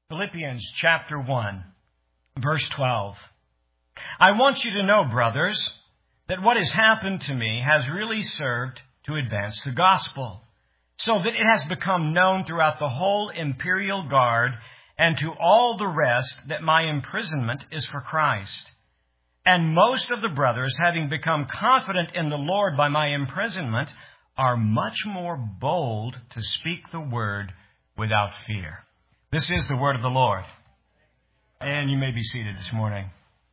Philippians chapter 1, verse 12. I want you to know, brothers, that what has happened to me has really served to advance the gospel, so that it has become known throughout the whole imperial guard and to all the rest that my imprisonment is for Christ. And most of the brothers, having become confident in the Lord by my imprisonment, are much more bold to speak the word without fear. This is the word of the Lord. And you may be seated this morning.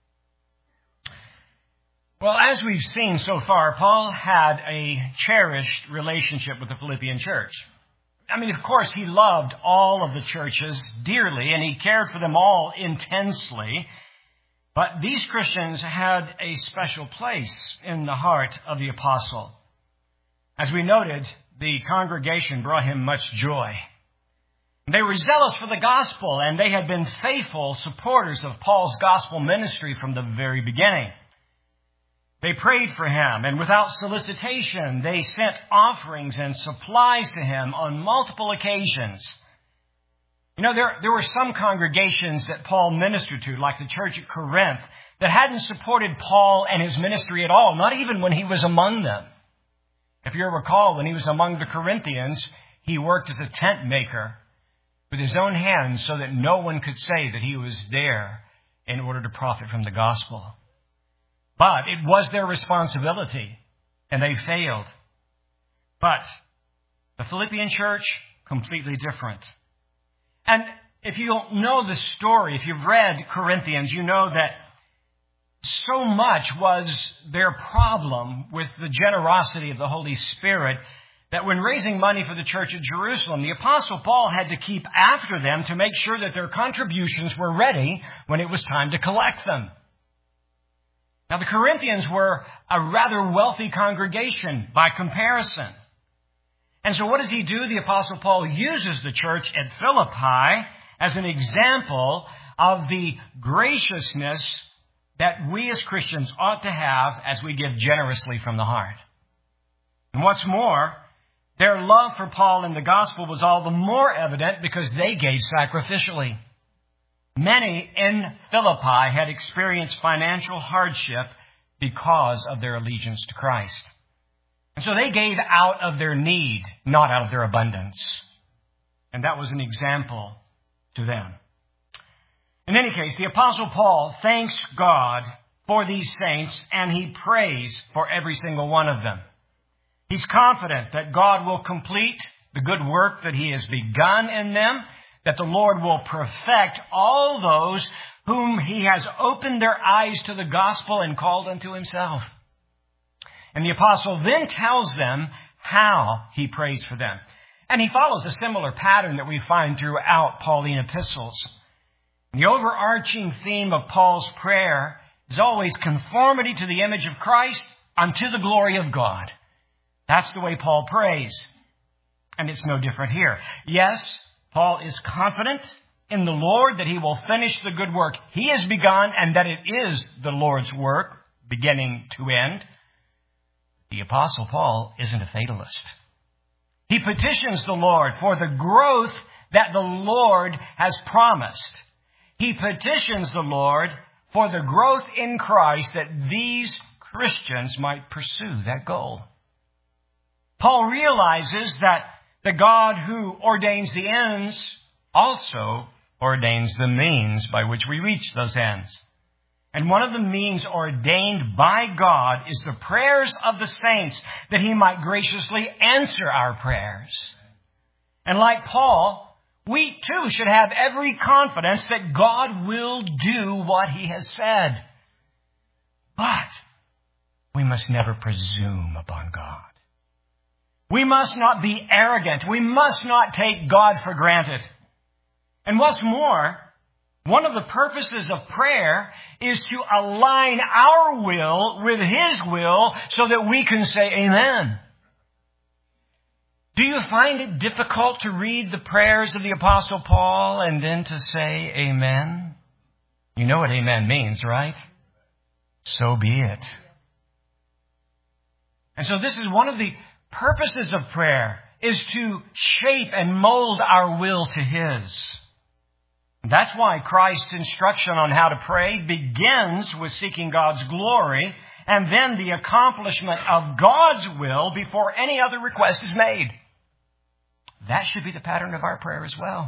Well, as we've seen so far, Paul had a cherished relationship with the Philippian church. I mean, of course, he loved all of the churches dearly, and he cared for them all intensely. But these Christians had a special place in the heart of the apostle. As we noted, the congregation brought him much joy. They were zealous for the gospel, and they had been faithful supporters of Paul's gospel ministry from the very beginning. They prayed for him, and without solicitation, they sent offerings and supplies to him on multiple occasions. You know, there were some congregations that Paul ministered to, like the church at Corinth, that hadn't supported Paul and his ministry at all, not even when he was among them. If you recall, when he was among the Corinthians, he worked as a tent maker with his own hands so that no one could say that he was there in order to profit from the gospel. But it was their responsibility, and they failed. But the Philippian church, completely different. And if you know the story, if you've read Corinthians, you know that so much was their problem with the generosity of the Holy Spirit that when raising money for the church at Jerusalem, the Apostle Paul had to keep after them to make sure that their contributions were ready when it was time to collect them. Now, the Corinthians were a rather wealthy congregation by comparison. And so what does he do? The Apostle Paul uses the church at Philippi as an example of the graciousness that we as Christians ought to have as we give generously from the heart. And what's more, their love for Paul and the gospel was all the more evident because they gave sacrificially. Many in Philippi had experienced financial hardship because of their allegiance to Christ. And so they gave out of their need, not out of their abundance. And that was an example to them. In any case, the Apostle Paul thanks God for these saints, and he prays for every single one of them. He's confident that God will complete the good work that he has begun in them, that the Lord will perfect all those whom he has opened their eyes to the gospel and called unto himself. And the apostle then tells them how he prays for them. And he follows a similar pattern that we find throughout Pauline epistles. The overarching theme of Paul's prayer is always conformity to the image of Christ unto the glory of God. That's the way Paul prays. And it's no different here. Yes, Paul is confident in the Lord that he will finish the good work he has begun and that it is the Lord's work beginning to end. The Apostle Paul isn't a fatalist. He petitions the Lord for the growth that the Lord has promised. He petitions the Lord for the growth in Christ that these Christians might pursue that goal. Paul realizes that the God who ordains the ends also ordains the means by which we reach those ends. And one of the means ordained by God is the prayers of the saints, that he might graciously answer our prayers. And like Paul, we too should have every confidence that God will do what he has said. But we must never presume upon God. We must not be arrogant. We must not take God for granted. And what's more, one of the purposes of prayer is to align our will with his will so that we can say amen. Do you find it difficult to read the prayers of the Apostle Paul and then to say amen? You know what amen means, right? So be it. And so this is one of the purposes of prayer, is to shape and mold our will to his. That's why Christ's instruction on how to pray begins with seeking God's glory and then the accomplishment of God's will before any other request is made. That should be the pattern of our prayer as well.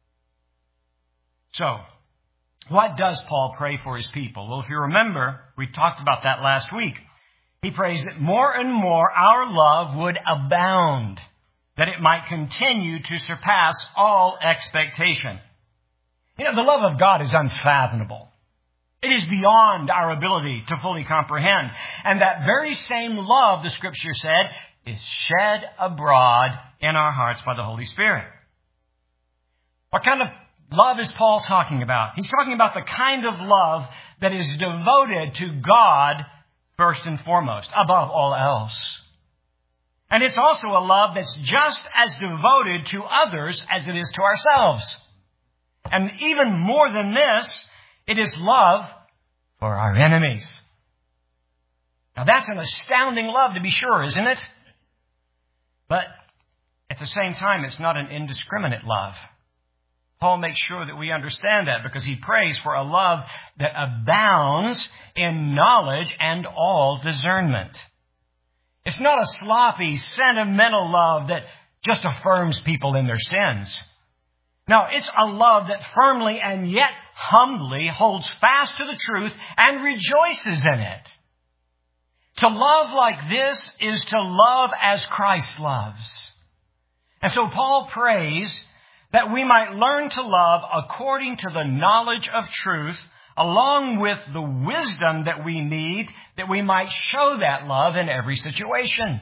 So, what does Paul pray for his people? Well, if you remember, we talked about that last week. He prays that more and more our love would abound, that it might continue to surpass all expectation. You know, the love of God is unfathomable. It is beyond our ability to fully comprehend. And that very same love, the Scripture said, is shed abroad in our hearts by the Holy Spirit. What kind of love is Paul talking about? He's talking about the kind of love that is devoted to God first and foremost, above all else. And it's also a love that's just as devoted to others as it is to ourselves. And even more than this, it is love for our enemies. Now that's an astounding love to be sure, isn't it? But at the same time, it's not an indiscriminate love. Paul makes sure that we understand that because he prays for a love that abounds in knowledge and all discernment. It's not a sloppy, sentimental love that just affirms people in their sins. No, it's a love that firmly and yet humbly holds fast to the truth and rejoices in it. To love like this is to love as Christ loves. And so Paul prays that we might learn to love according to the knowledge of truth, along with the wisdom that we need, that we might show that love in every situation.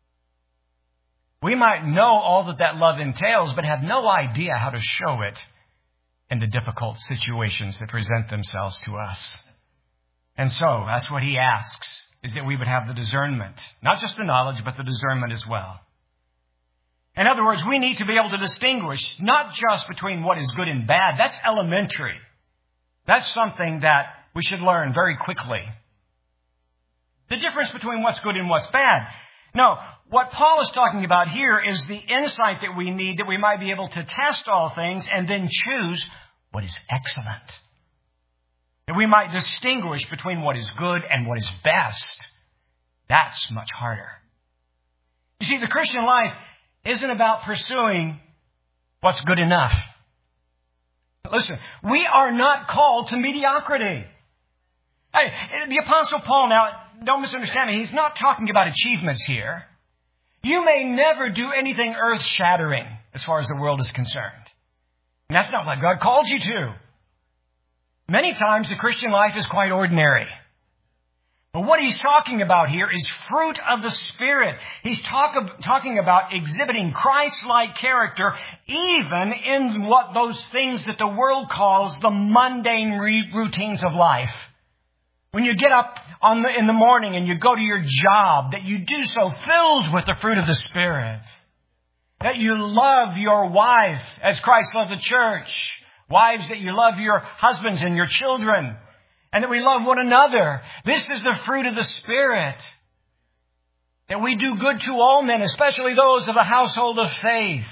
We might know all that love entails, but have no idea how to show it in the difficult situations that present themselves to us. And so, that's what he asks, is that we would have the discernment. Not just the knowledge, but the discernment as well. In other words, we need to be able to distinguish not just between what is good and bad. That's elementary. That's something that we should learn very quickly. The difference between what's good and what's bad. No, what Paul is talking about here is the insight that we need that we might be able to test all things and then choose what is excellent. That we might distinguish between what is good and what is best. That's much harder. You see, the Christian life isn't about pursuing what's good enough. Listen, we are not called to mediocrity. Hey, the Apostle Paul, now, don't misunderstand me, he's not talking about achievements here. You may never do anything earth-shattering as far as the world is concerned. And that's not what God called you to. Many times the Christian life is quite ordinary. But what he's talking about here is fruit of the Spirit. He's talking about exhibiting Christ-like character even in what those things that the world calls the mundane routines of life. When you get up in the morning and you go to your job, that you do so filled with the fruit of the Spirit. That you love your wife as Christ loved the church. Wives, that you love your husbands and your children. And that we love one another. This is the fruit of the Spirit. That we do good to all men, especially those of the household of faith.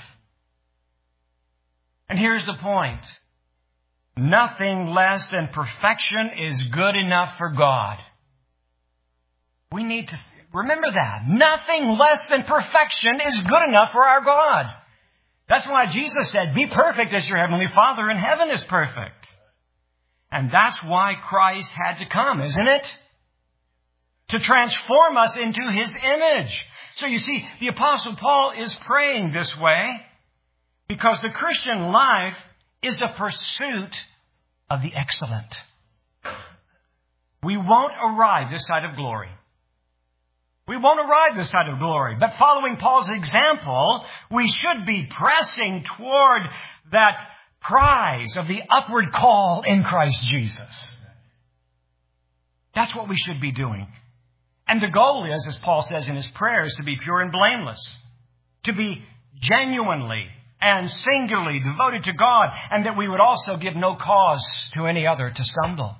And here's the point. Nothing less than perfection is good enough for God. We need to remember that. Nothing less than perfection is good enough for our God. That's why Jesus said, be perfect as your heavenly Father in heaven is perfect. And that's why Christ had to come, isn't it? To transform us into His image. So you see, the Apostle Paul is praying this way because the Christian life is a pursuit of the excellent. We won't arrive this side of glory. We won't arrive this side of glory. But following Paul's example, we should be pressing toward that prize of the upward call in Christ Jesus. That's what we should be doing. And the goal is, as Paul says in his prayers, to be pure and blameless. To be genuinely and singularly devoted to God. And that we would also give no cause to any other to stumble.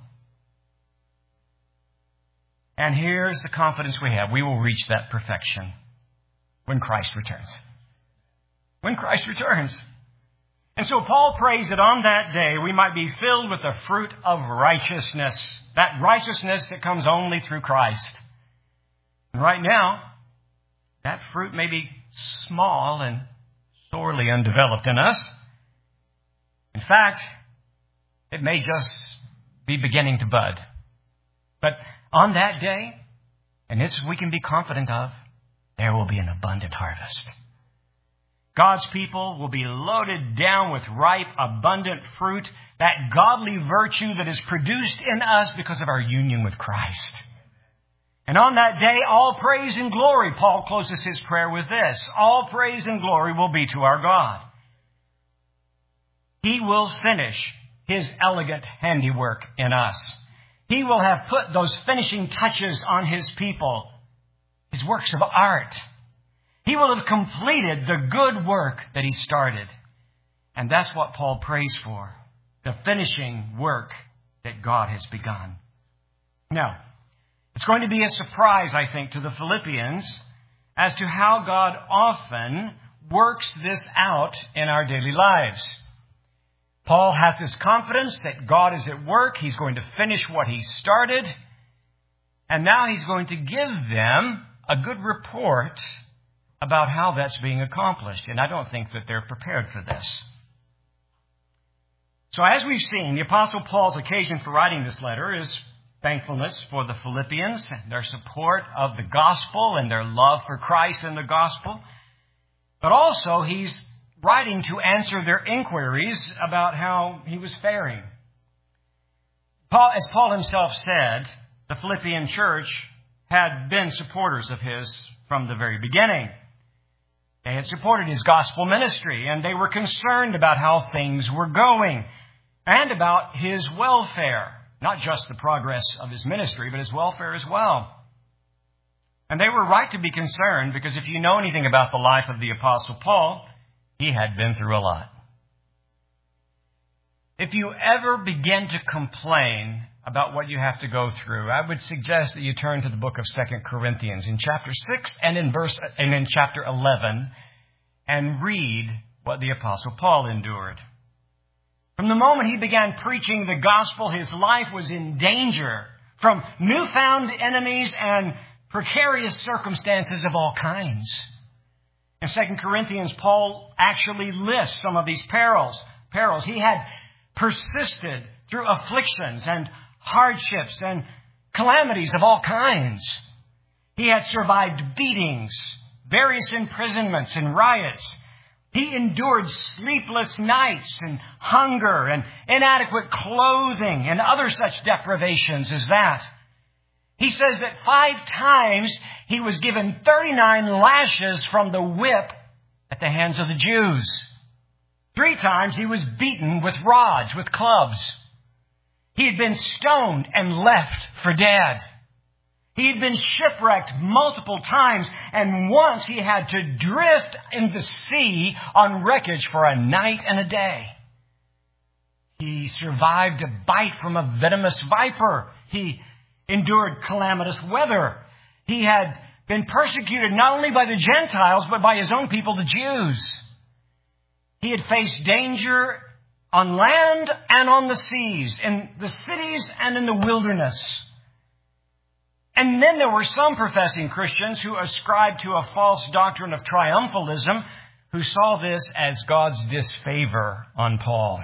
And here's the confidence we have. We will reach that perfection when Christ returns. When Christ returns. And so Paul prays that on that day we might be filled with the fruit of righteousness, that righteousness that comes only through Christ. And right now, that fruit may be small and sorely undeveloped in us. In fact, it may just be beginning to bud. But on that day, and this we can be confident of, there will be an abundant harvest. God's people will be loaded down with ripe, abundant fruit, that godly virtue that is produced in us because of our union with Christ. And on that day, all praise and glory, Paul closes his prayer with this, all praise and glory will be to our God. He will finish His elegant handiwork in us. He will have put those finishing touches on His people, His works of art. He will have completed the good work that He started. And that's what Paul prays for, the finishing work that God has begun. Now, it's going to be a surprise, I think, to the Philippians as to how God often works this out in our daily lives. Paul has this confidence that God is at work. He's going to finish what He started. And now He's going to give them a good report about how that's being accomplished. And I don't think that they're prepared for this. So as we've seen, the Apostle Paul's occasion for writing this letter is thankfulness for the Philippians and their support of the gospel and their love for Christ and the gospel. But also he's writing to answer their inquiries about how he was faring. As Paul himself said, the Philippian church had been supporters of his from the very beginning. They had supported his gospel ministry, and they were concerned about how things were going and about his welfare, not just the progress of his ministry, but his welfare as well. And they were right to be concerned, because if you know anything about the life of the Apostle Paul, he had been through a lot. If you ever begin to complain about what you have to go through, I would suggest that you turn to the book of 2 Corinthians in chapter 6 and in chapter 11 and read what the Apostle Paul endured. From the moment he began preaching the gospel, his life was in danger from newfound enemies and precarious circumstances of all kinds. In 2 Corinthians, Paul actually lists some of these perils. He had persisted through afflictions and hardships and calamities of all kinds. He had survived beatings, various imprisonments and riots. He endured sleepless nights and hunger and inadequate clothing and other such deprivations as that. He says that 5 times he was given 39 lashes from the whip at the hands of the Jews. 3 times he was beaten with rods, with clubs. He had been stoned and left for dead. He had been shipwrecked multiple times, and once he had to drift in the sea on wreckage for a night and a day. He survived a bite from a venomous viper. He endured calamitous weather. He had been persecuted not only by the Gentiles, but by his own people, the Jews. He had faced danger on land and on the seas, in the cities and in the wilderness. And then there were some professing Christians who ascribed to a false doctrine of triumphalism, who saw this as God's disfavor on Paul.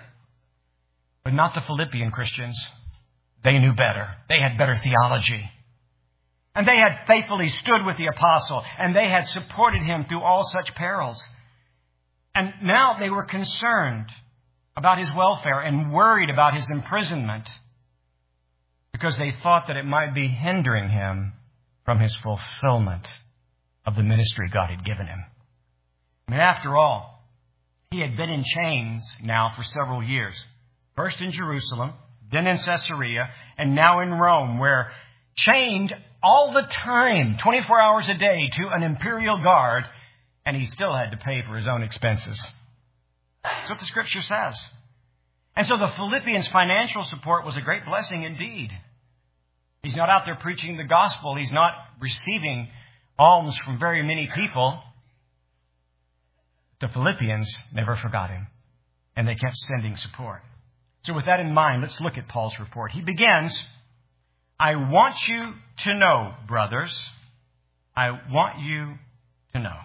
But not the Philippian Christians. They knew better. They had better theology. And they had faithfully stood with the apostle, and they had supported him through all such perils. And now they were concerned about his welfare and worried about his imprisonment, because they thought that it might be hindering him from his fulfillment of the ministry God had given him. I mean, after all, he had been in chains now for several years. First in Jerusalem, then in Caesarea, and now in Rome, where chained all the time, 24 hours a day, to an imperial guard, and he still had to pay for his own expenses. That's what the Scripture says. And so the Philippians' financial support was a great blessing indeed. He's not out there preaching the gospel. He's not receiving alms from very many people. The Philippians never forgot him. and they kept sending support. So with that in mind, let's look at Paul's report. He begins, I want you to know, brothers. I want you to know.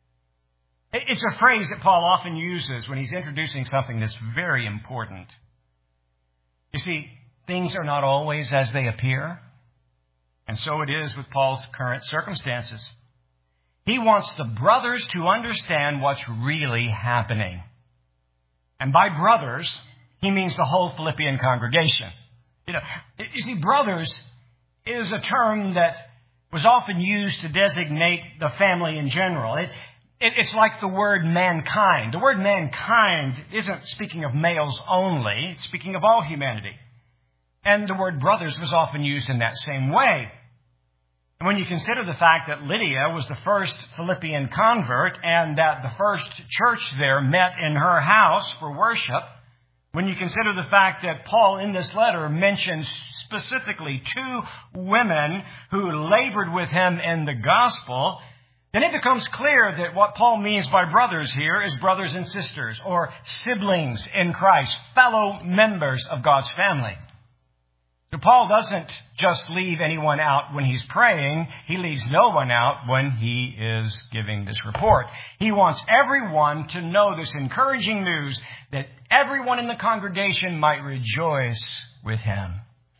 It's a phrase that Paul often uses when he's introducing something that's very important. You see, things are not always as they appear. And so it is with Paul's current circumstances. He wants the brothers to understand what's really happening. And by brothers, he means the whole Philippian congregation. You see, brothers is a term that was often used to designate the family in general. It's like the word mankind. The word mankind isn't speaking of males only. It's speaking of all humanity. And the word brothers was often used in that same way. And when you consider the fact that Lydia was the first Philippian convert and that the first church there met in her house for worship, when you consider the fact that Paul in this letter mentions specifically 2 women who labored with him in the gospel, then it becomes clear that what Paul means by brothers here is brothers and sisters or siblings in Christ, fellow members of God's family. So Paul doesn't just leave anyone out when he's praying. He leaves no one out when he is giving this report. He wants everyone to know this encouraging news that everyone in the congregation might rejoice with him.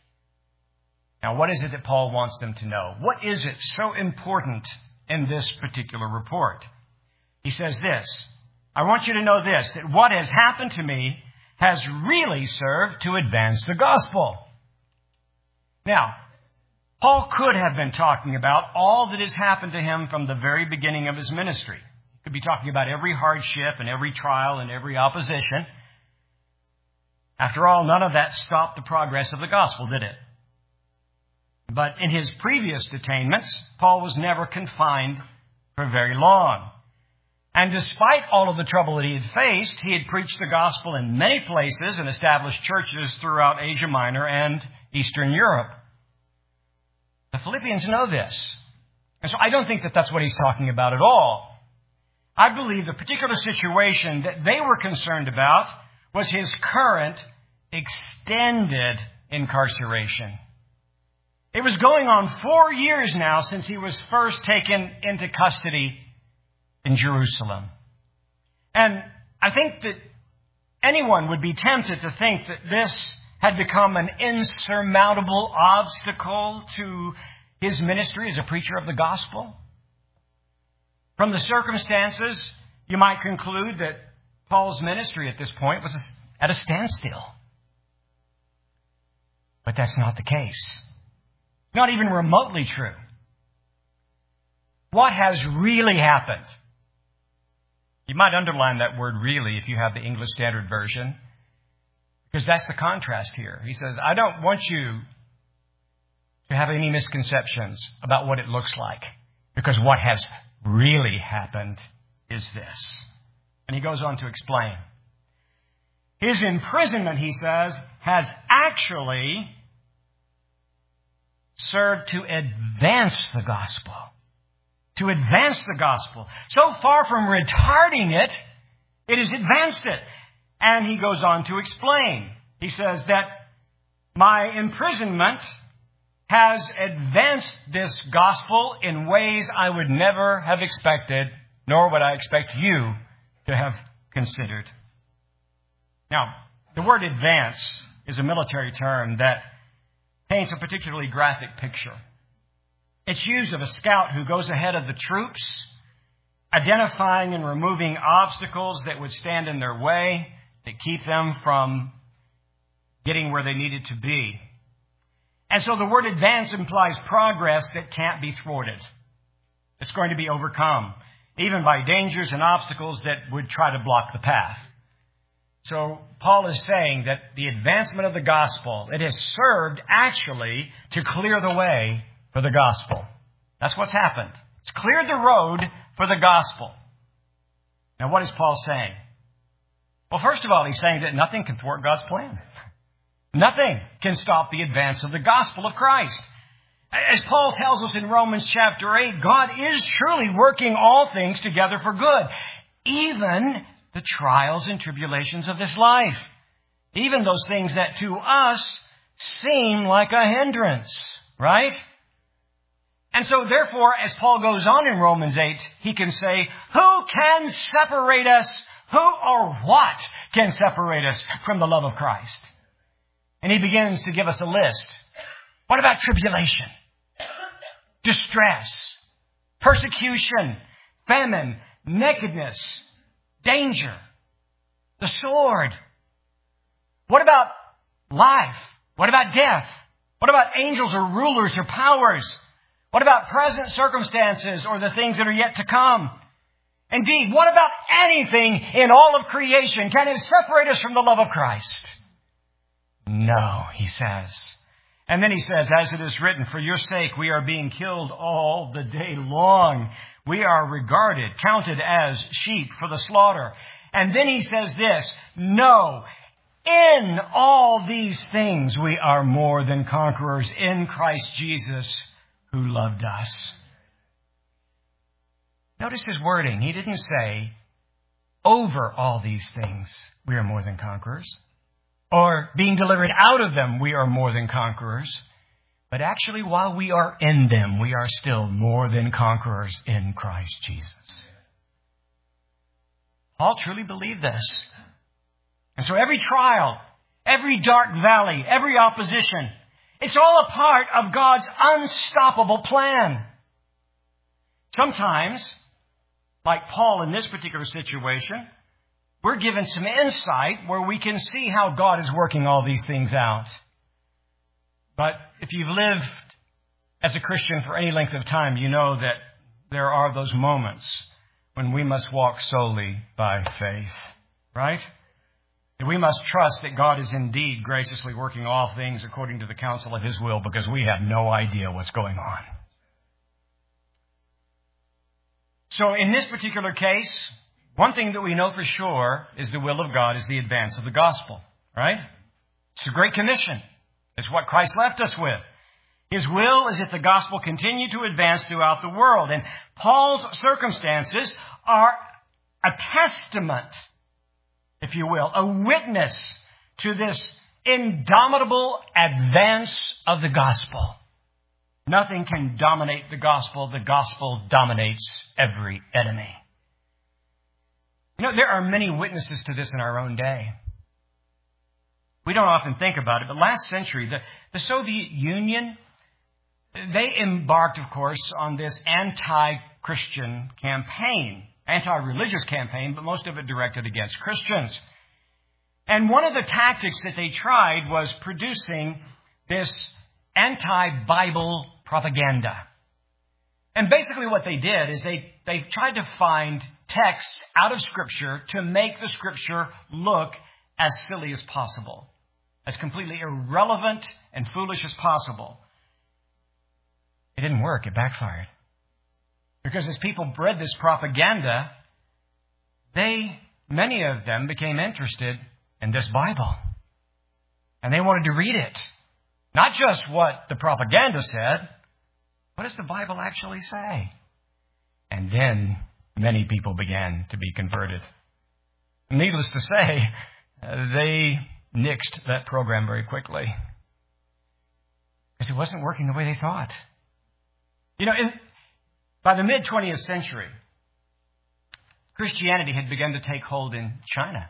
Now, what is it that Paul wants them to know? What is it so important in this particular report? He says this, I want you to know this, that what has happened to me has really served to advance the gospel. Now, Paul could have been talking about all that has happened to him from the very beginning of his ministry. He could be talking about every hardship and every trial and every opposition. After all, none of that stopped the progress of the gospel, did it? But in his previous detainments, Paul was never confined for very long. And despite all of the trouble that he had faced, he had preached the gospel in many places and established churches throughout Asia Minor and Eastern Europe. The Philippians know this. And so I don't think that that's what he's talking about at all. I believe the particular situation that they were concerned about was his current extended incarceration. It was going on 4 years now since he was first taken into custody in Jerusalem. And I think that anyone would be tempted to think that this had become an insurmountable obstacle to his ministry as a preacher of the gospel. From the circumstances, you might conclude that Paul's ministry at this point was at a standstill. But that's not the case. Not even remotely true. What has really happened? You might underline that word really if you have the English Standard Version, because that's the contrast here. He says, I don't want you to have any misconceptions about what it looks like, because what has really happened is this. And he goes on to explain. His imprisonment, he says, has actually served to advance the gospel. To advance the gospel. So far from retarding it, it has advanced it. And he goes on to explain. He says that my imprisonment has advanced this gospel in ways I would never have expected, nor would I expect you to have considered. Now, the word advance is a military term that paints a particularly graphic picture. It's used of a scout who goes ahead of the troops, identifying and removing obstacles that would stand in their way, that keep them from getting where they needed to be. And so the word advance implies progress that can't be thwarted. It's going to be overcome, even by dangers and obstacles that would try to block the path. So Paul is saying that the advancement of the gospel, it has served actually to clear the way for the gospel. That's what's happened. It's cleared the road for the gospel. Now, what is Paul saying? Well, first of all, he's saying that nothing can thwart God's plan. Nothing can stop the advance of the gospel of Christ. As Paul tells us in Romans chapter 8, God is surely working all things together for good, even the trials and tribulations of this life. Even those things that to us seem like a hindrance, right? And so therefore, as Paul goes on in Romans 8, he can say, who can separate us? Who or what can separate us from the love of Christ? And he begins to give us a list. What about tribulation, distress, persecution, famine, nakedness, danger, the sword? What about life? What about death? What about angels or rulers or powers? What about present circumstances or the things that are yet to come? Indeed, what about anything in all of creation? Can it separate us from the love of Christ? No, he says. And then he says, as it is written, for your sake we are being killed all the day long. We are regarded, counted as sheep for the slaughter. And then he says this, no, in all these things we are more than conquerors in Christ Jesus who loved us. Notice his wording. He didn't say, over all these things we are more than conquerors. Or being delivered out of them we are more than conquerors. But actually, while we are in them, we are still more than conquerors in Christ Jesus. Paul truly believed this. And so every trial, every dark valley, every opposition, it's all a part of God's unstoppable plan. Sometimes, like Paul in this particular situation, we're given some insight where we can see how God is working all these things out. But if you've lived as a Christian for any length of time, you know that there are those moments when we must walk solely by faith, right? And we must trust that God is indeed graciously working all things according to the counsel of His will, because we have no idea what's going on. So in this particular case, one thing that we know for sure is the will of God is the advance of the gospel, right? It's a great commission. It's what Christ left us with. His will is that the gospel continue to advance throughout the world. And Paul's circumstances are a testament, if you will, a witness to this indomitable advance of the gospel. Nothing can dominate the gospel. The gospel dominates every enemy. You know, there are many witnesses to this in our own day. We don't often think about it, but last century, the Soviet Union, they embarked, of course, on this anti-Christian campaign, anti-religious campaign, but most of it directed against Christians. And one of the tactics that they tried was producing this anti-Bible propaganda. And basically what they did is they tried to find texts out of Scripture to make the Scripture look as silly as possible, as completely irrelevant and foolish as possible. It didn't work. It backfired. Because as people read this propaganda, many of them became interested in this Bible. And they wanted to read it. Not just what the propaganda said. What does the Bible actually say? And then many people began to be converted. Needless to say, they nixed that program very quickly. Because it wasn't working the way they thought. You know, by the mid-20th century, Christianity had begun to take hold in China.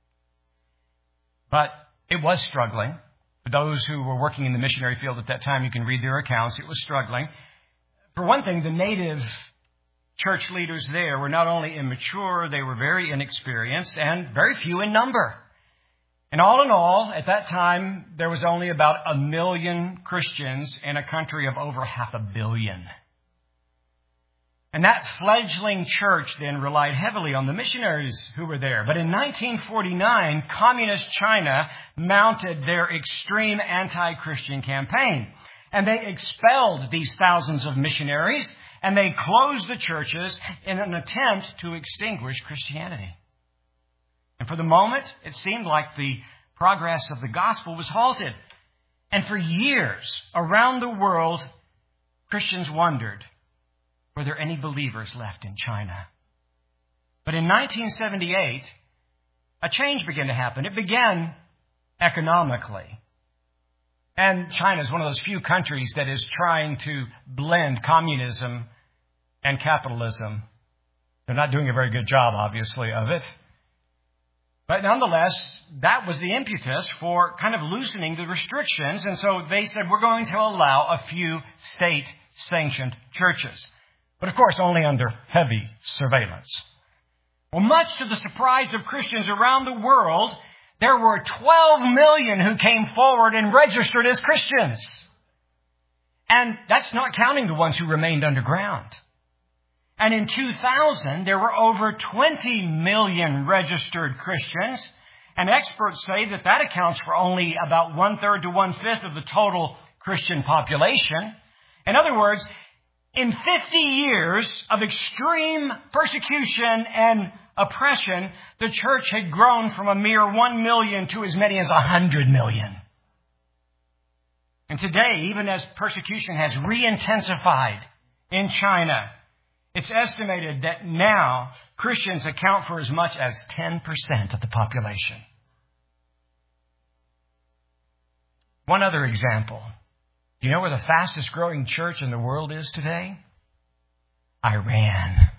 But it was struggling. For those who were working in the missionary field at that time, you can read their accounts. It was struggling. For one thing, the native church leaders there were not only immature, they were very inexperienced and very few in number. And all in all, at that time, there was only about 1 million Christians in a country of over 500 million. And that fledgling church then relied heavily on the missionaries who were there. But in 1949, Communist China mounted their extreme anti-Christian campaign. And they expelled these thousands of missionaries, and they closed the churches in an attempt to extinguish Christianity. And for the moment, it seemed like the progress of the gospel was halted. And for years, around the world, Christians wondered, were there any believers left in China? But in 1978, a change began to happen. It began economically. And China is one of those few countries that is trying to blend communism and capitalism. They're not doing a very good job, obviously, of it. But nonetheless, that was the impetus for kind of loosening the restrictions. And so they said, we're going to allow a few state-sanctioned churches. But of course, only under heavy surveillance. Well, much to the surprise of Christians around the world, there were 12 million who came forward and registered as Christians. And that's not counting the ones who remained underground. And in 2000, there were over 20 million registered Christians. And experts say that that accounts for only about 1/3 to 1/5 of the total Christian population. In other words, in 50 years of extreme persecution and oppression, the church had grown from a mere 1 million to as many as 100 million. And today, even as persecution has re-intensified in China, it's estimated that now Christians account for as much as 10% of the population. One other example. Do you know where the fastest growing church in the world is today? Iran.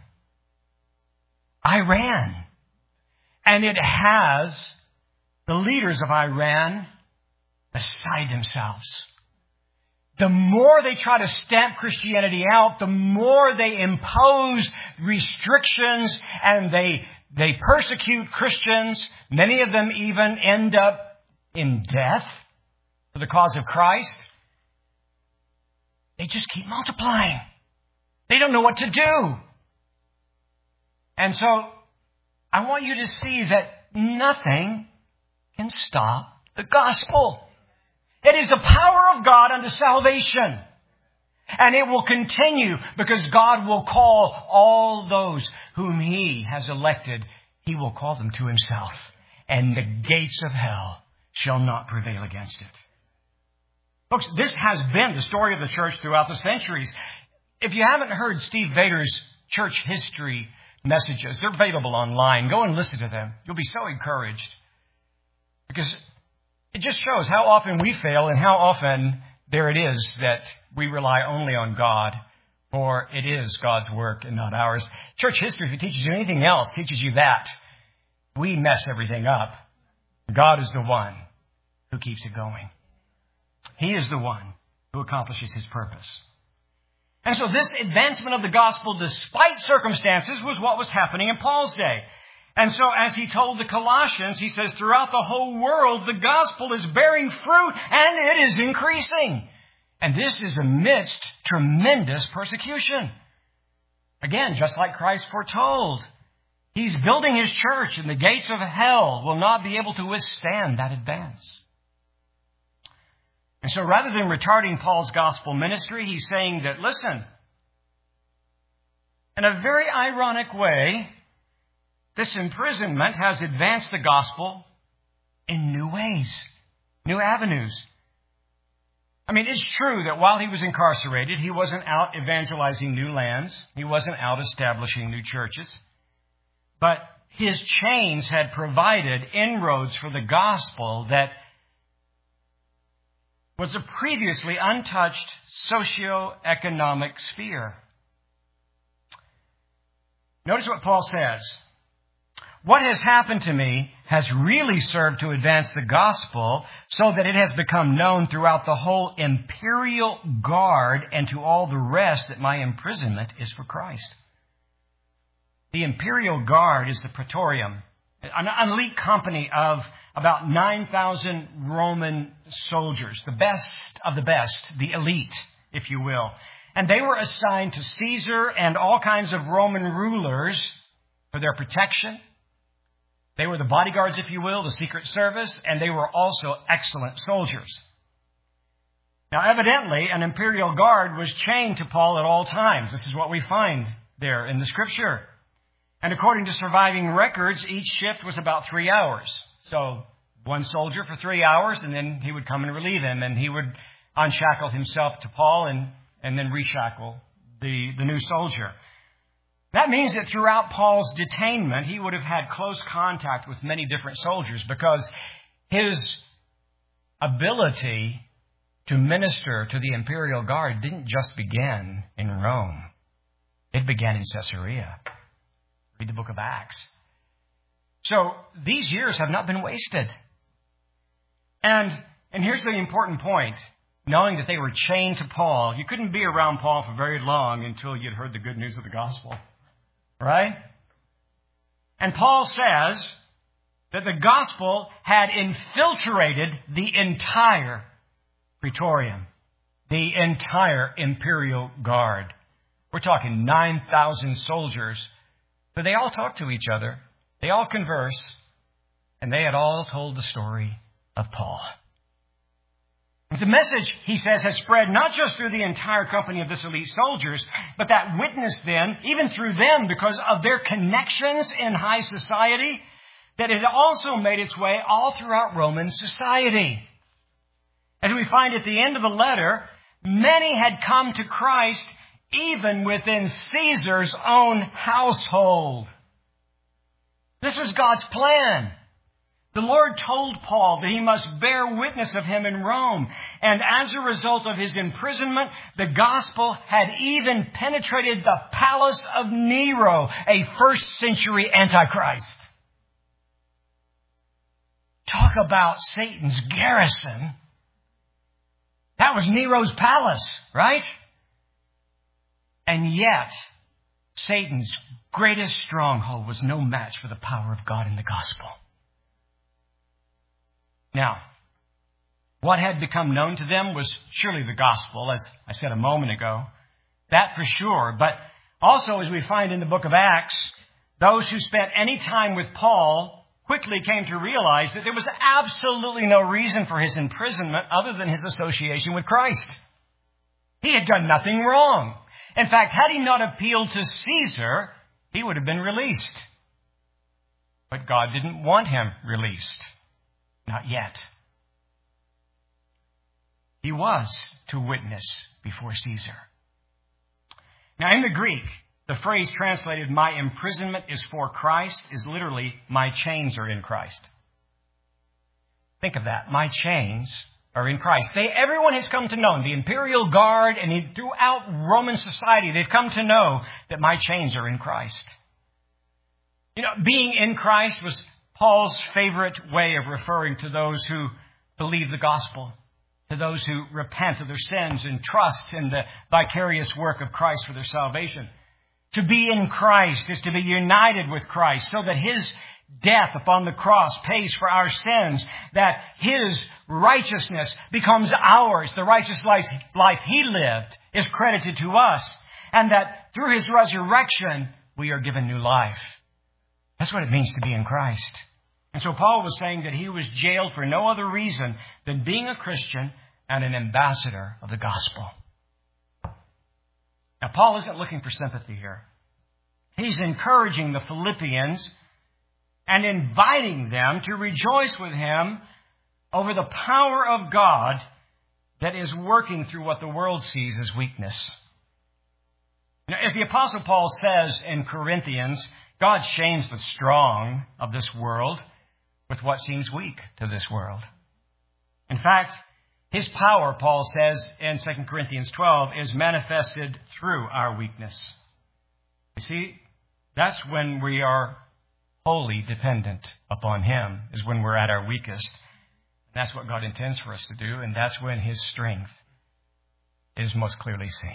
Iran. And it has the leaders of Iran beside themselves. The more they try to stamp Christianity out, the more they impose restrictions and they persecute Christians. Many of them even end up in death for the cause of Christ. They just keep multiplying. They don't know what to do. And so I want you to see that nothing can stop the gospel. It is the power of God unto salvation. And it will continue because God will call all those whom He has elected. He will call them to Himself. And the gates of hell shall not prevail against it. Folks, this has been the story of the church throughout the centuries. If you haven't heard Steve Vader's church history messages, they're available online. Go and listen to them. You'll be so encouraged. Because it just shows how often we fail and how often there it is that we rely only on God, for it is God's work and not ours. Church history, if it teaches you anything else, teaches you that we mess everything up. God is the one who keeps it going. He is the one who accomplishes His purpose. And so this advancement of the gospel, despite circumstances, was what was happening in Paul's day. And so as he told the Colossians, he says, throughout the whole world, the gospel is bearing fruit and it is increasing. And this is amidst tremendous persecution. Again, just like Christ foretold, He's building His church and the gates of hell will not be able to withstand that advance. And so rather than retarding Paul's gospel ministry, he's saying that, listen, in a very ironic way, this imprisonment has advanced the gospel in new ways, new avenues. I mean, it's true that while he was incarcerated, he wasn't out evangelizing new lands. He wasn't out establishing new churches. But his chains had provided inroads for the gospel that was a previously untouched socio-economic sphere. Notice what Paul says. What has happened to me has really served to advance the gospel so that it has become known throughout the whole imperial guard and to all the rest that my imprisonment is for Christ. The imperial guard is the praetorium, an elite company of about 9,000 Roman soldiers, the best of the best, the elite, if you will. And they were assigned to Caesar and all kinds of Roman rulers for their protection. They were the bodyguards, if you will, the secret service, and they were also excellent soldiers. Now, evidently, an imperial guard was chained to Paul at all times. This is what we find there in the Scripture. And according to surviving records, each shift was about 3 hours. So one soldier for 3 hours, and then he would come and relieve him, and he would unshackle himself to Paul and then reshackle the new soldier. That means that throughout Paul's detainment, he would have had close contact with many different soldiers because his ability to minister to the imperial guard didn't just begin in Rome. It began in Caesarea. Read the book of Acts. So these years have not been wasted. And here's the important point. Knowing that they were chained to Paul, you couldn't be around Paul for very long until you'd heard the good news of the gospel. Right? And Paul says that the gospel had infiltrated the entire Praetorium, the entire imperial guard. We're talking 9,000 soldiers, but they all talked to each other. They all converse, and they had all told the story of Paul. The message, he says, has spread not just through the entire company of this elite soldiers, but that witnessed then, even through them, because of their connections in high society, that it also made its way all throughout Roman society. As we find at the end of the letter, many had come to Christ even within Caesar's own household. This was God's plan. The Lord told Paul that he must bear witness of him in Rome. And as a result of his imprisonment, the gospel had even penetrated the palace of Nero, a first century Antichrist. Talk about Satan's garrison. That was Nero's palace, right? And yet, Satan's greatest stronghold was no match for the power of God in the gospel. Now, what had become known to them was surely the gospel, as I said a moment ago. That for sure. But also, as we find in the book of Acts, those who spent any time with Paul quickly came to realize that there was absolutely no reason for his imprisonment other than his association with Christ. He had done nothing wrong. In fact, had he not appealed to Caesar, he would have been released. But God didn't want him released. Not yet. He was to witness before Caesar. Now, in the Greek, the phrase translated, "My imprisonment is for Christ," is literally, "My chains are in Christ." Think of that. My chains are in Christ. Everyone has come to know, the imperial guard and throughout Roman society, they've come to know that my chains are in Christ. You know, being in Christ was Paul's favorite way of referring to those who believe the gospel, to those who repent of their sins and trust in the vicarious work of Christ for their salvation. To be in Christ is to be united with Christ so that his death upon the cross pays for our sins, that his righteousness becomes ours. The righteous life he lived is credited to us, and that through his resurrection, we are given new life. That's what it means to be in Christ. And so Paul was saying that he was jailed for no other reason than being a Christian and an ambassador of the gospel. Now, Paul isn't looking for sympathy here. He's encouraging the Philippians and inviting them to rejoice with him over the power of God that is working through what the world sees as weakness. Now, as the Apostle Paul says in Corinthians, God shames the strong of this world with what seems weak to this world. In fact, his power, Paul says in 2 Corinthians 12, is manifested through our weakness. You see, that's when we are wholly dependent upon him, is when we're at our weakest. That's what God intends for us to do, and that's when his strength is most clearly seen.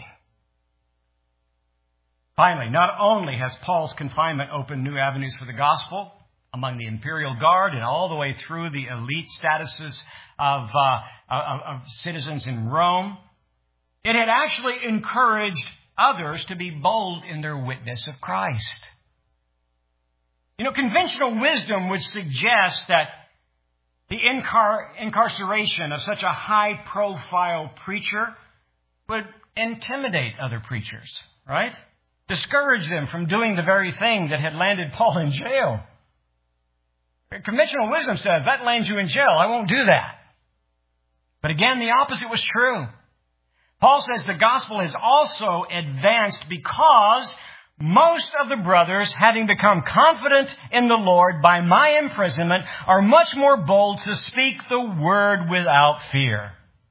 Finally, not only has Paul's confinement opened new avenues for the gospel among the imperial guard and all the way through the elite statuses of citizens in Rome, it had actually encouraged others to be bold in their witness of Christ. You know, conventional wisdom would suggest that the incarceration of such a high-profile preacher would intimidate other preachers, right? Discourage them from doing the very thing that had landed Paul in jail. Conventional wisdom says, that lands you in jail. I won't do that. But again, the opposite was true. Paul says the gospel has also advanced because most of the brothers, having become confident in the Lord by my imprisonment, are much more bold to speak the word without fear.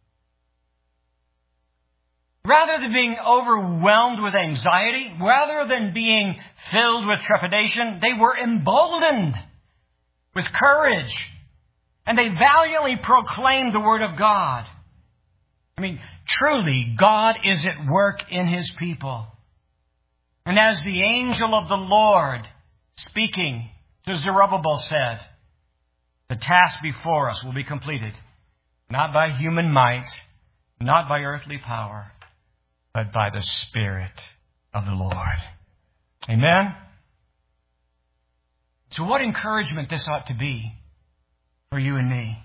Rather than being overwhelmed with anxiety, rather than being filled with trepidation, they were emboldened with courage. And they valiantly proclaimed the word of God. I mean, truly, God is at work in His people. And as the angel of the Lord, speaking to Zerubbabel, said, the task before us will be completed, not by human might, not by earthly power, but by the Spirit of the Lord. Amen? So what encouragement this ought to be for you and me.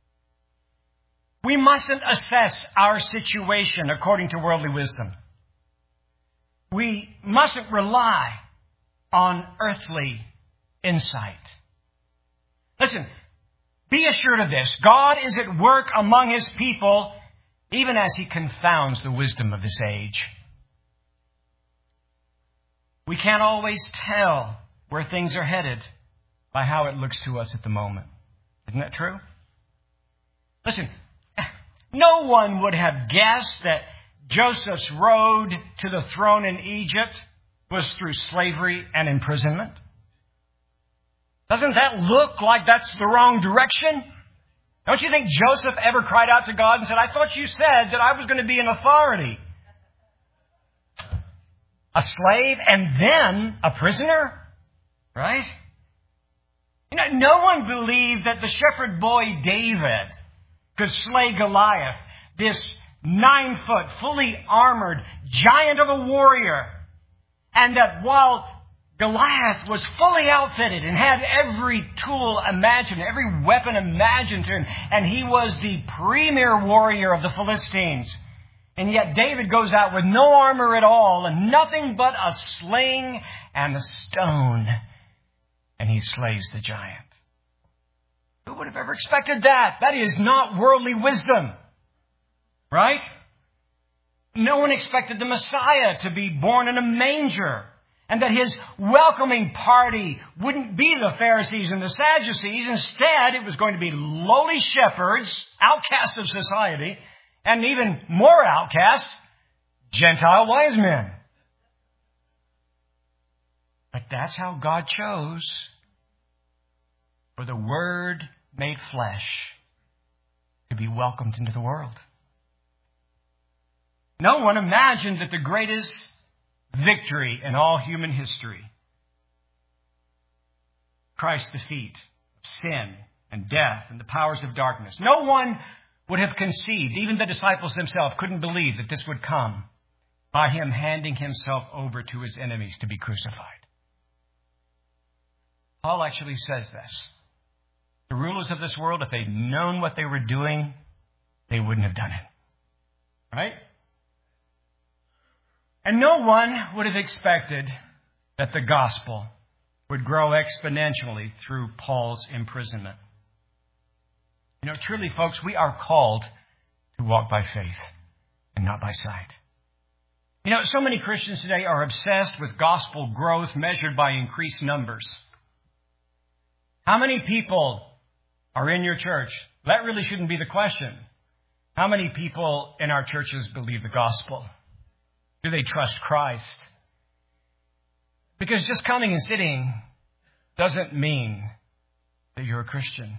We mustn't assess our situation according to worldly wisdom. We mustn't rely on earthly insight. Listen, be assured of this. God is at work among His people, even as He confounds the wisdom of this age. We can't always tell where things are headed by how it looks to us at the moment. Isn't that true? Listen, no one would have guessed that Joseph's road to the throne in Egypt was through slavery and imprisonment. Doesn't that look like that's the wrong direction? Don't you think Joseph ever cried out to God and said, I thought you said that I was going to be in authority? A slave and then a prisoner? Right? You know, no one believed that the shepherd boy David could slay Goliath, this 9-foot, fully armored giant of a warrior. And that while Goliath was fully outfitted and had every tool imagined, every weapon imagined to him, and he was the premier warrior of the Philistines. And yet David goes out with no armor at all and nothing but a sling and a stone. And he slays the giant. Who would have ever expected that? That is not worldly wisdom. Right? No one expected the Messiah to be born in a manger. And that His welcoming party wouldn't be the Pharisees and the Sadducees. Instead, it was going to be lowly shepherds, outcasts of society, and even more outcast, Gentile wise men. But that's how God chose for the Word made flesh to be welcomed into the world. No one imagined that the greatest victory in all human history, Christ's defeat of sin and death and the powers of darkness, no one would have conceived, even the disciples themselves couldn't believe that this would come by Him handing Himself over to His enemies to be crucified. Paul actually says this. The rulers of this world, if they'd known what they were doing, they wouldn't have done it. Right? And no one would have expected that the gospel would grow exponentially through Paul's imprisonment. You know, truly, folks, we are called to walk by faith and not by sight. You know, so many Christians today are obsessed with gospel growth measured by increased numbers. How many people are in your church? That really shouldn't be the question. How many people in our churches believe the gospel? Do they trust Christ? Because just coming and sitting doesn't mean that you're a Christian.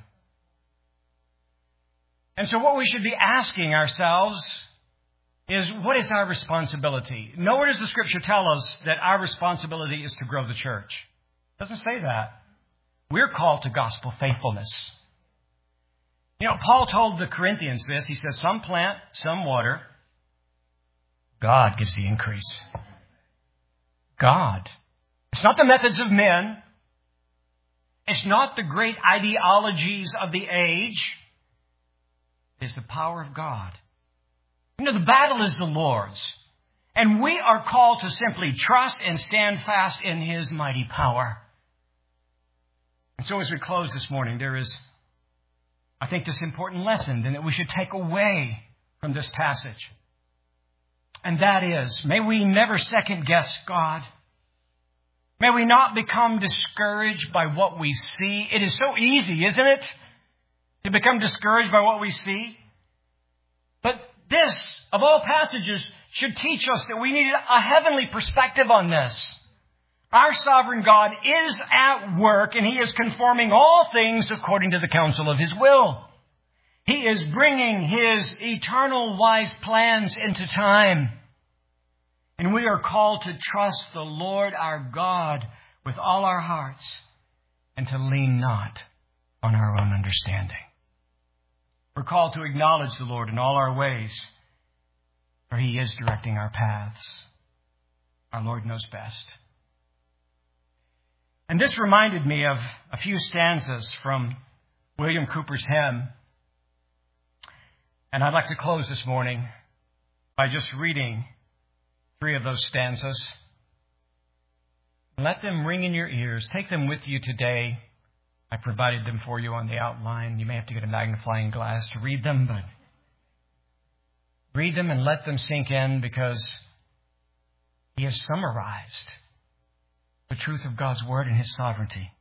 And so what we should be asking ourselves is, what is our responsibility? Nowhere does the Scripture tell us that our responsibility is to grow the church. It doesn't say that. We're called to gospel faithfulness. You know, Paul told the Corinthians this. He says, some plant, some water. God gives the increase. God. It's not the methods of men. It's not the great ideologies of the age. It's the power of God. You know, the battle is the Lord's. And we are called to simply trust and stand fast in His mighty power. And so as we close this morning, there is, I think, this important lesson that we should take away from this passage. And that is, may we never second guess God. May we not become discouraged by what we see. It is so easy, isn't it, to become discouraged by what we see? But this, of all passages, should teach us that we need a heavenly perspective on this. Our sovereign God is at work, and He is conforming all things according to the counsel of His will. He is bringing His eternal wise plans into time. And we are called to trust the Lord our God with all our hearts and to lean not on our own understanding. We're called to acknowledge the Lord in all our ways, for He is directing our paths. Our Lord knows best. And this reminded me of a few stanzas from William Cowper's hymn. And I'd like to close this morning by just reading 3 of those stanzas. Let them ring in your ears. Take them with you today. I provided them for you on the outline. You may have to get a magnifying glass to read them, but read them and let them sink in, because he has summarized the truth of God's Word and His sovereignty.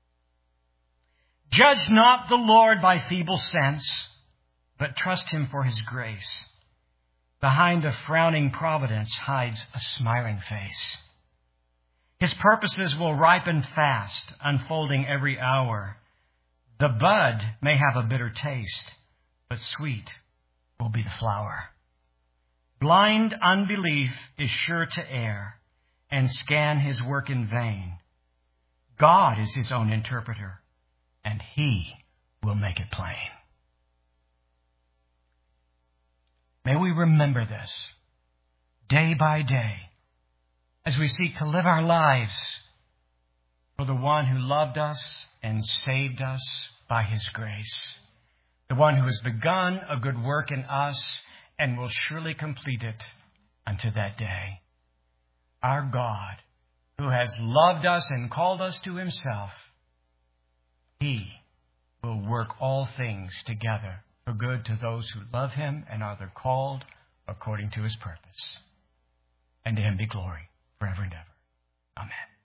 Judge not the Lord by feeble sense, but trust Him for His grace. Behind a frowning providence hides a smiling face. His purposes will ripen fast, unfolding every hour. The bud may have a bitter taste, but sweet will be the flower. Blind unbelief is sure to err and scan His work in vain. God is His own interpreter, and He will make it plain. May we remember this day by day as we seek to live our lives for the one who loved us and saved us by His grace, the one who has begun a good work in us and will surely complete it unto that day. Our God, who has loved us and called us to Himself, He will work all things together for good to those who love Him and are the called according to His purpose. And to Him be glory forever and ever. Amen.